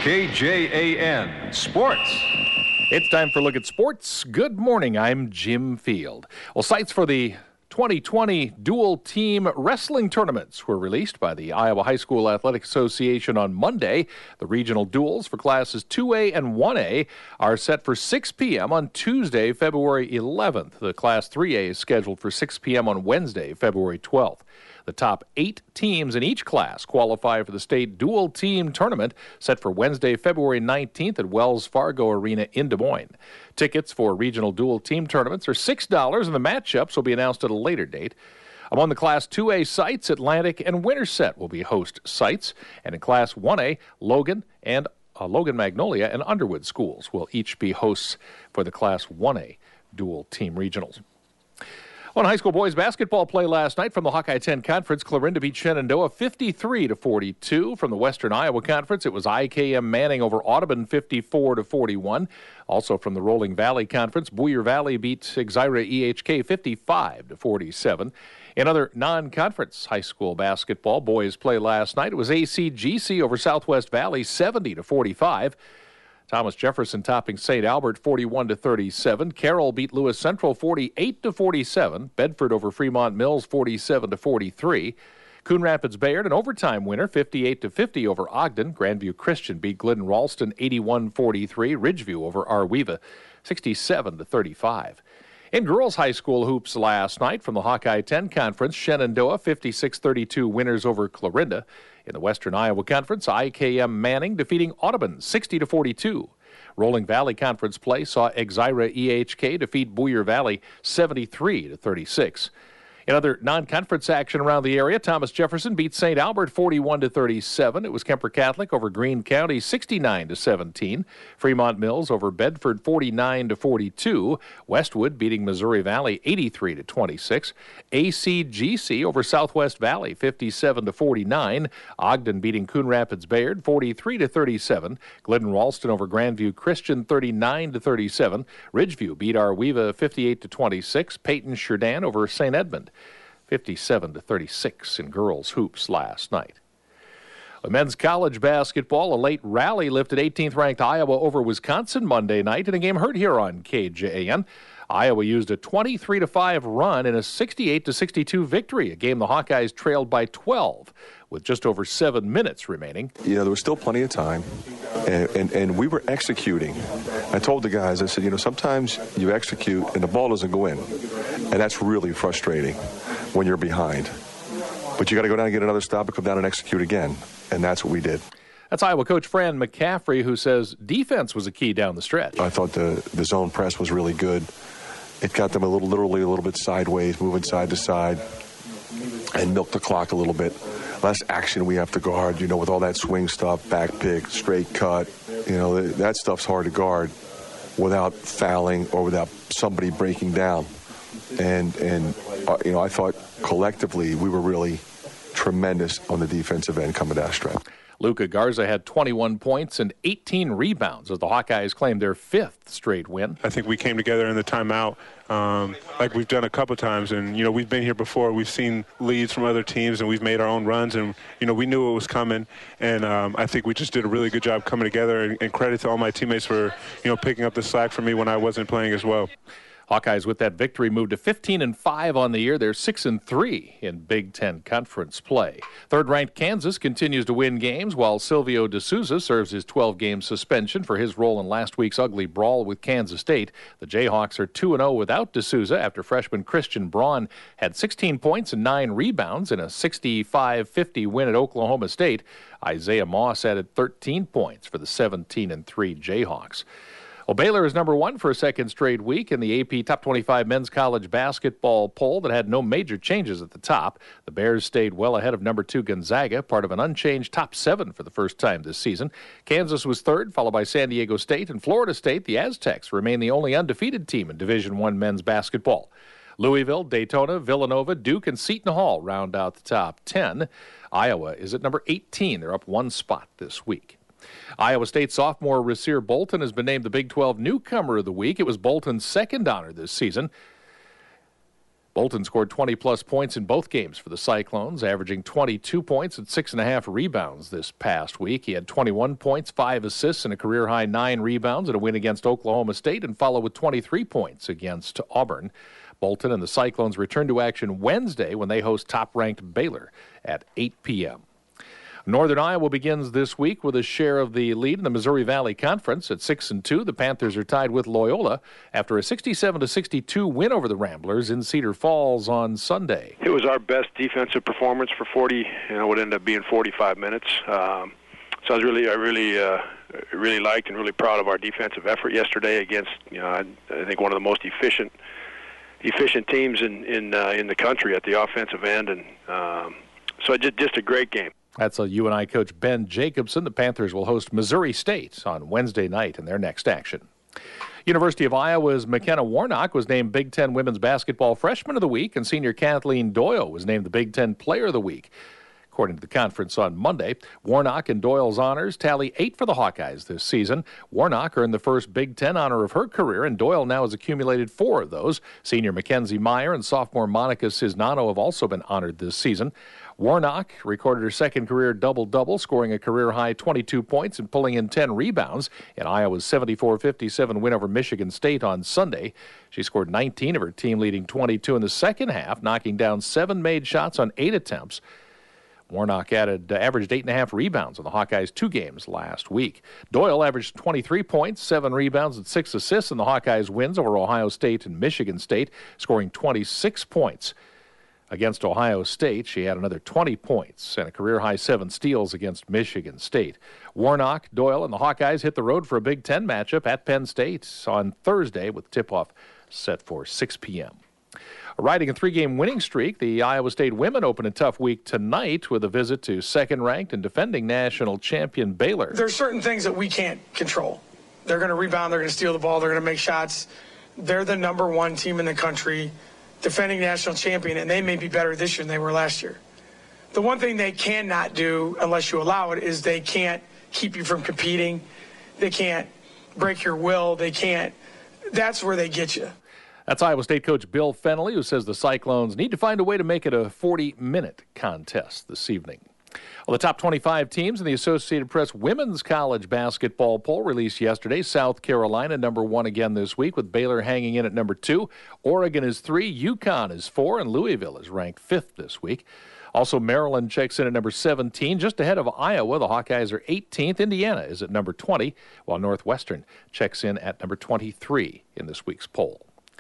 KJAN Sports. It's time for a look at sports. Good morning, I'm Jim Field. Well, sites for the 2020 dual team wrestling tournaments were released by the Iowa High School Athletic Association on Monday. The regional duels for classes 2A and 1A are set for 6 p.m. on Tuesday, February 11th. The class 3A is scheduled for 6 p.m. on Wednesday, February 12th. The top 8 teams in each class qualify for the state dual team tournament set for Wednesday, February 19th at Wells Fargo Arena in Des Moines. Tickets for regional dual team tournaments are $6, and the matchups will be announced at a later date. Among the Class 2A sites, Atlantic and Winterset will be host sites, and in Class 1A, Logan Magnolia and Underwood schools will each be hosts for the Class 1A dual team regionals. On high school boys basketball play last night from the Hawkeye 10 Conference, Clarinda beat Shenandoah 53-42. From the Western Iowa Conference, it was IKM Manning over Audubon 54-41. Also from the Rolling Valley Conference, Boyer Valley beat Exira EHK 55-47. In other non-conference high school basketball boys play last night, it was ACGC over Southwest Valley 70-45. Thomas Jefferson topping St. Albert 41-37. Carroll beat Lewis Central 48-47. Bedford over Fremont Mills 47-43. Coon Rapids Bayard, an overtime winner, 58-50 over Ogden. Grandview Christian beat Glidden Ralston 81-43. Ridgeview over Arweva 67-35. In girls high school hoops last night from the Hawkeye 10 Conference, Shenandoah 56-32 winners over Clarinda. In the Western Iowa Conference, IKM Manning defeating Audubon 60-42. Rolling Valley Conference play saw Exira EHK defeat Boyer Valley 73-36. In other non-conference action around the area, Thomas Jefferson beat St. Albert 41-37. It was Kemper Catholic over Greene County 69-17. Fremont Mills over Bedford 49-42. Westwood beating Missouri Valley 83-26. ACGC over Southwest Valley 57-49. Ogden beating Coon Rapids Bayard 43-37. Glidden Ralston over Grandview Christian 39-37. Ridgeview beat Arweva 58-26. Peyton Sheridan over St. Edmund 57-36 in girls hoops last night. Men's college basketball, a late rally lifted 18th-ranked Iowa over Wisconsin Monday night in a game heard here on KJAN. Iowa used a 23-5 run in a 68-62 victory, a game the Hawkeyes trailed by 12 with just over 7 minutes remaining. You know, there was still plenty of time, and we were executing. I told the guys, I said, you know, sometimes you execute and the ball doesn't go in, and that's really frustrating when you're behind. But you got to go down and get another stop and come down and execute again, and that's what we did. That's Iowa coach Fran McCaffrey, who says defense was a key down the stretch. I thought the zone press was really good. It got them literally a little bit sideways, moving side to side, and milked the clock a little bit. Less action we have to guard, you know, with all that swing stuff, back pick, straight cut. You know, that stuff's hard to guard without fouling or without somebody breaking down. And you know, I thought collectively we were really tremendous on the defensive end coming down the stretch. Luca Garza had 21 points and 18 rebounds as the Hawkeyes claimed their 5th straight win. I think we came together in the timeout like we've done a couple times. And, you know, we've been here before. We've seen leads from other teams, and we've made our own runs. And, you know, we knew it was coming. And I think we just did a really good job coming together. And credit to all my teammates for, you know, picking up the slack for me when I wasn't playing as well. Hawkeyes with that victory moved to 15-5 on the year. They're 6-3 in Big Ten Conference play. Third-ranked Kansas continues to win games while Silvio D'Souza serves his 12-game suspension for his role in last week's ugly brawl with Kansas State. The Jayhawks are 2-0 without D'Souza after freshman Christian Braun had 16 points and 9 rebounds in a 65-50 win at Oklahoma State. Isaiah Moss added 13 points for the 17-3 Jayhawks. Well, Baylor is number 1 for a second straight week in the AP Top 25 Men's College Basketball poll that had no major changes at the top. The Bears stayed well ahead of number 2 Gonzaga, part of an unchanged top 7 for the first time this season. Kansas was 3rd, followed by San Diego State, and Florida State. The Aztecs remain the only undefeated team in Division I men's basketball. Louisville, Daytona, Villanova, Duke, and Seton Hall round out the top 10. Iowa is at number 18. They're up 1 spot this week. Iowa State sophomore Rasir Bolton has been named the Big 12 Newcomer of the Week. It was Bolton's second honor this season. Bolton scored 20-plus points in both games for the Cyclones, averaging 22 points and 6.5 rebounds this past week. He had 21 points, 5 assists, and a career-high 9 rebounds in a win against Oklahoma State, and followed with 23 points against Auburn. Bolton and the Cyclones return to action Wednesday when they host top-ranked Baylor at 8 p.m. Northern Iowa begins this week with a share of the lead in the Missouri Valley Conference. At 6-2, the Panthers are tied with Loyola after a 67-62 win over the Ramblers in Cedar Falls on Sunday. It was our best defensive performance for 40, would end up being 45 minutes. So I really liked and really proud of our defensive effort yesterday against, I think one of the most efficient teams in the country at the offensive end, and so just a great game. That's UNI coach Ben Jacobson. The Panthers will host Missouri State on Wednesday night in their next action. University of Iowa's McKenna Warnock was named Big Ten Women's Basketball Freshman of the Week, and senior Kathleen Doyle was named the Big Ten Player of the Week. According to the conference on Monday, Warnock and Doyle's honors tally 8 for the Hawkeyes this season. Warnock earned the first Big Ten honor of her career, and Doyle now has accumulated 4 of those. Senior Mackenzie Meyer and sophomore Monica Cisnano have also been honored this season. Warnock recorded her second career double-double, scoring a career-high 22 points and pulling in 10 rebounds in Iowa's 74-57 win over Michigan State on Sunday. She scored 19 of her team-leading 22 in the second half, knocking down 7 made shots on 8 attempts. Warnock averaged 8.5 rebounds on the Hawkeyes' 2 games last week. Doyle averaged 23 points, 7 rebounds, and 6 assists in the Hawkeyes' wins over Ohio State and Michigan State, scoring 26 points. Against Ohio State, she had another 20 points and a career-high 7 steals against Michigan State. Warnock, Doyle, and the Hawkeyes hit the road for a Big Ten matchup at Penn State on Thursday, with tip-off set for 6 p.m. Riding a 3-game winning streak, the Iowa State women open a tough week tonight with a visit to second-ranked and defending national champion Baylor. There's certain things that we can't control. They're going to rebound, they're going to steal the ball, they're going to make shots. They're the number 1 team in the country, defending national champion, and they may be better this year than they were last year. The one thing they cannot do, unless you allow it, is they can't keep you from competing. They can't break your will. They can't. That's where they get you. That's Iowa State coach Bill Fennelly, who says the Cyclones need to find a way to make it a 40-minute contest this evening. Well, the top 25 teams in the Associated Press Women's College Basketball Poll released yesterday. South Carolina, number 1 again this week, with Baylor hanging in at number 2. Oregon is 3, UConn is 4, and Louisville is ranked 5th this week. Also, Maryland checks in at number 17, just ahead of Iowa. The Hawkeyes are 18th. Indiana is at number 20, while Northwestern checks in at number 23 in this week's poll.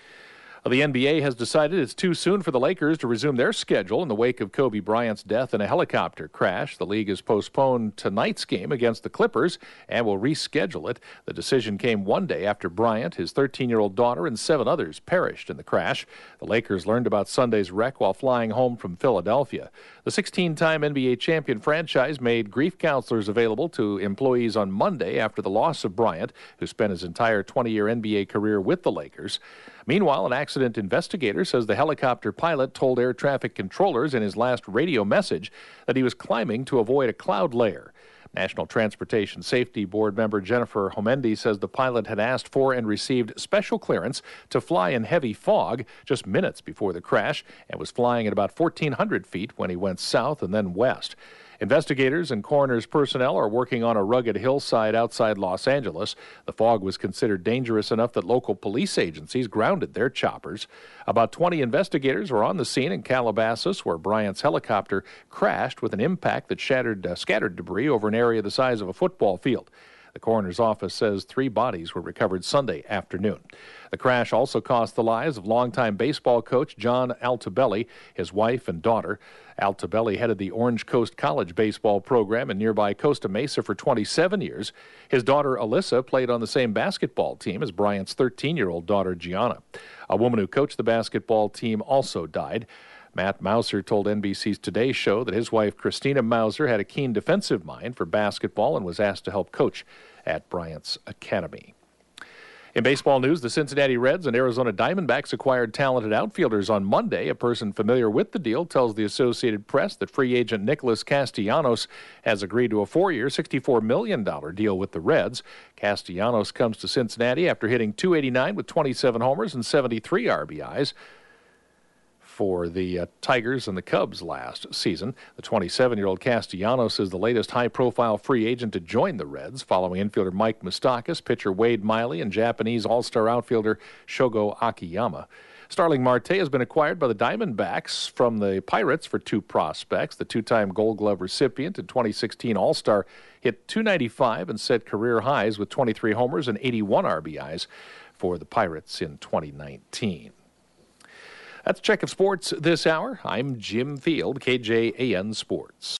The NBA has decided it's too soon for the Lakers to resume their schedule in the wake of Kobe Bryant's death in a helicopter crash. The league has postponed tonight's game against the Clippers and will reschedule it. The decision came one day after Bryant, his 13-year-old daughter, and 7 others perished in the crash. The Lakers learned about Sunday's wreck while flying home from Philadelphia. The 16-time NBA champion franchise made grief counselors available to employees on Monday after the loss of Bryant, who spent his entire 20-year NBA career with the Lakers. Meanwhile, an accident investigator says the helicopter pilot told air traffic controllers in his last radio message that he was climbing to avoid a cloud layer. National Transportation Safety Board member Jennifer Homendy says the pilot had asked for and received special clearance to fly in heavy fog just minutes before the crash and was flying at about 1,400 feet when he went south and then west. Investigators and coroner's personnel are working on a rugged hillside outside Los Angeles. The fog was considered dangerous enough that local police agencies grounded their choppers. About 20 investigators were on the scene in Calabasas, where Bryant's helicopter crashed with an impact that scattered debris over an area the size of a football field. The coroner's office says 3 bodies were recovered Sunday afternoon. The crash also cost the lives of longtime baseball coach John Altobelli, his wife, and daughter. Altobelli headed the Orange Coast College baseball program in nearby Costa Mesa for 27 years. His daughter, Alyssa, played on the same basketball team as Bryant's 13-year-old daughter, Gianna. A woman who coached the basketball team also died. Matt Mauser told NBC's Today Show that his wife, Christina Mauser, had a keen defensive mind for basketball and was asked to help coach at Bryant's Academy. In baseball news, the Cincinnati Reds and Arizona Diamondbacks acquired talented outfielders on Monday. A person familiar with the deal tells the Associated Press that free agent Nicholas Castellanos has agreed to a 4-year, $64 million deal with the Reds. Castellanos comes to Cincinnati after hitting .289 with 27 homers and 73 RBIs. for the Tigers and the Cubs last season. The 27-year-old Castellanos is the latest high-profile free agent to join the Reds, following infielder Mike Moustakas, pitcher Wade Miley, and Japanese all-star outfielder Shogo Akiyama. Starling Marte has been acquired by the Diamondbacks from the Pirates for 2 prospects. The 2-time Gold Glove recipient and 2016 All-Star hit .295 and set career highs with 23 homers and 81 RBIs for the Pirates in 2019. That's a check of sports this hour. I'm Jim Field, KJAN Sports.